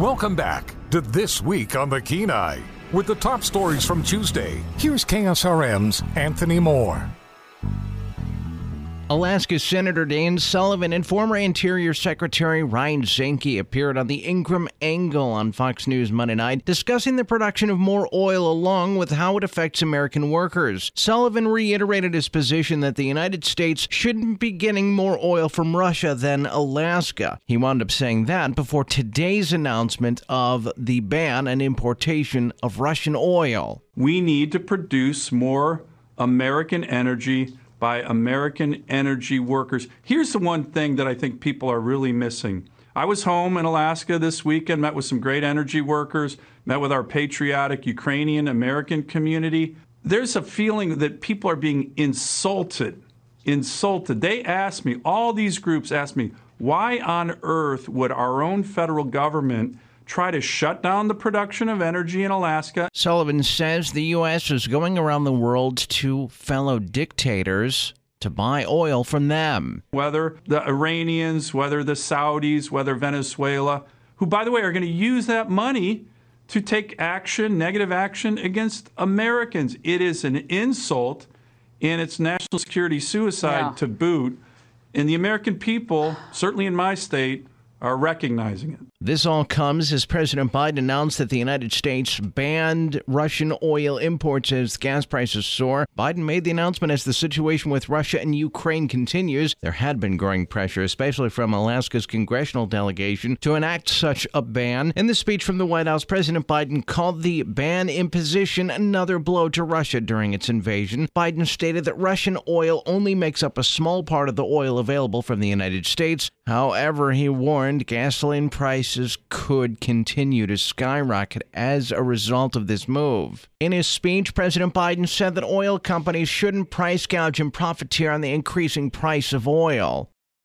Welcome back to This Week on the Kenai. With the top stories from Tuesday, here's KSRM's Anthony Moore. Alaska Senator Dan Sullivan and former Interior Secretary Ryan Zinke appeared on the Ingram Angle on Fox News Monday night, discussing the production of more oil along with how it affects American workers. Sullivan reiterated his position that the United States shouldn't be getting more oil from Russia than Alaska. He wound up saying that before today's announcement of the ban on importation of Russian oil. We need to produce more American energy by American energy workers. Here's the one thing that I think people are really missing. I was home in Alaska this weekend, met with some great energy workers, met with our patriotic Ukrainian American community. There's a feeling that people are being insulted. They asked me, all these groups asked me, why on earth would our own federal government try to shut down the production of energy in Alaska? Sullivan says the U.S. is going around the world to fellow dictators to buy oil from them. Whether the Iranians, whether the Saudis, whether Venezuela, who, by the way, are going to use that money to take action, negative action against Americans. It is an insult, and it's national security suicide to boot. And the American people, certainly in my state, are recognizing it. This all comes as President Biden announced that the United States banned Russian oil imports as gas prices soar. Biden made the announcement as the situation with Russia and Ukraine continues. There had been growing pressure, especially from Alaska's congressional delegation, to enact such a ban. In the speech from the White House, President Biden called the ban imposition another blow to Russia during its invasion. Biden stated that Russian oil only makes up a small part of the oil available from the United States. However, he warned gasoline prices could continue to skyrocket as a result of this move. In his speech, President Biden said that oil companies shouldn't price gouge and profiteer on the increasing price of oil.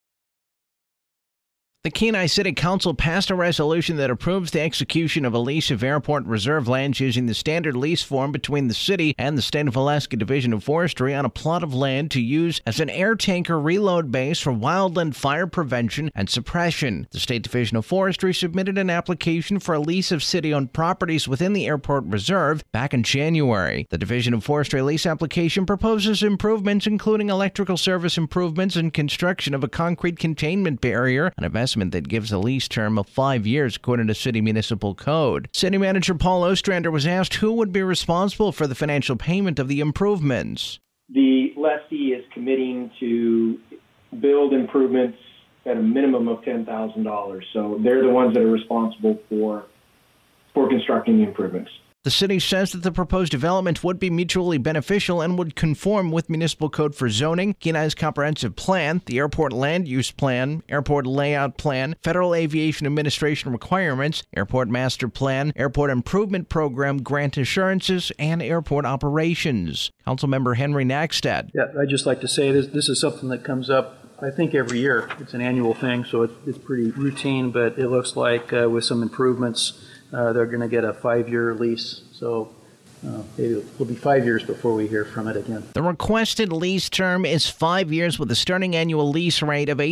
The Kenai City Council passed a resolution that approves the execution of a lease of airport reserve lands using the standard lease form between the city and the State of Alaska Division of Forestry on a plot of land to use as an air tanker reload base for wildland fire prevention and suppression. The State Division of Forestry submitted an application for a lease of city-owned properties within the airport reserve back in January. The Division of Forestry lease application proposes improvements including electrical service improvements and construction of a concrete containment barrier, an investment that gives a lease term of 5 years according to City Municipal Code. City Manager Paul Ostrander was asked who would be responsible for the financial payment of the improvements. The lessee is committing to build improvements at a minimum of $10,000. So they're the ones that are responsible for constructing the improvements. The city says that the proposed development would be mutually beneficial and would conform with Municipal Code for zoning, Kenai's comprehensive plan, the airport land use plan, airport layout plan, Federal Aviation Administration requirements, airport master plan, airport improvement program grant assurances, and airport operations. Councilmember Henry Nackstead. Yeah, I'd just like to say this is something that comes up, I think, every year. It's an annual thing, so it's pretty routine, but it looks like with some improvements, they're going to get a 5-year lease, so maybe it'll be 5 years before we hear from it again. The requested lease term is 5 years with a starting annual lease rate of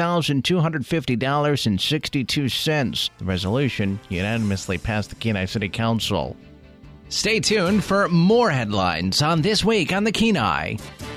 $18,250.62. The resolution unanimously passed the Kenai City Council. Stay tuned for more headlines on This Week on the Kenai.